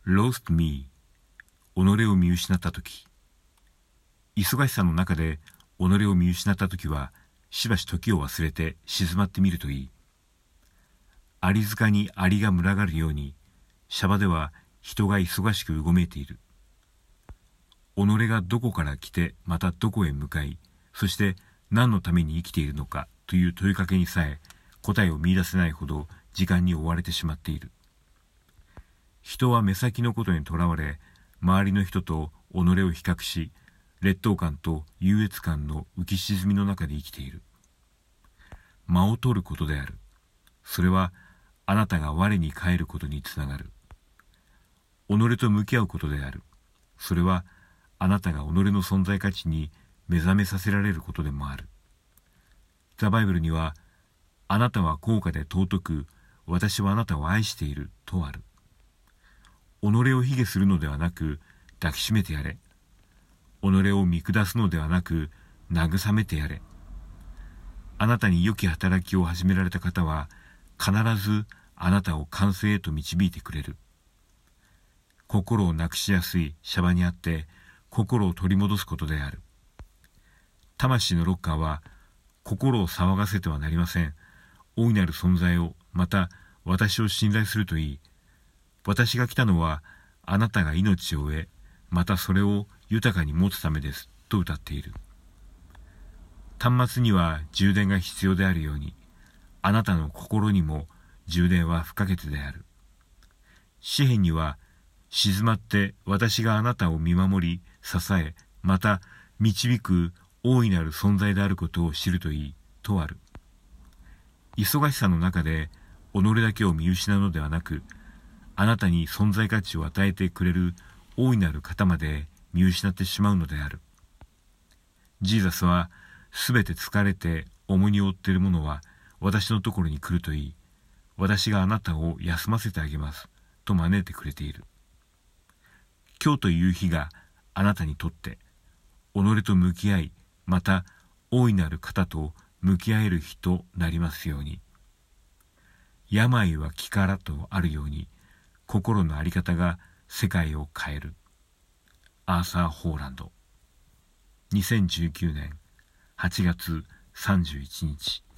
lost me 己を見失ったとき。忙しさの中で己を見失ったときは、しばし時を忘れて静まってみるといい。アリ塚にアリが群がるように、シャバでは人が忙しくうごめいている。己がどこから来てまたどこへ向かい、そして何のために生きているのかという問いかけにさえ答えを見出せないほど時間に追われてしまっている。人は目先のことにとらわれ、周りの人と己を比較し、劣等感と優越感の浮き沈みの中で生きている。間を取ることである。それはあなたが我に返ることにつながる。己と向き合うことである。それはあなたが己の存在価値に目覚めさせられることでもある。ザ・バイブルには、あなたは高価で尊く、私はあなたを愛しているとある。己を卑下するのではなく抱きしめてやれ。己を見下すのではなく慰めてやれ。あなたに良き働きを始められた方は必ずあなたを完成へと導いてくれる。心をなくしやすいシャバにあって心を取り戻すことである。魂のロッカーは心を騒がせてはなりません。大いなる存在をまた私を信頼するといい。私が来たのはあなたが命を得、またそれを豊かに持つためですと歌っている。端末には充電が必要であるように、あなたの心にも充電は不可欠である。詩篇には、静まって私があなたを見守り、支え、また導く大いなる存在であることを知るといいとある。忙しさの中で己だけを見失うのではなく、あなたに存在価値を与えてくれる大いなる方まで見失ってしまうのである。ジーザスは、すべて疲れて重荷を負っている者は私のところに来るといい。私があなたを休ませてあげます。と招いてくれている。今日という日があなたにとって、己と向き合い、また大いなる方と向き合える日となりますように。病は気からとあるように、心の在り方が世界を変える。アーサー・ホーランド。2019年8月31日。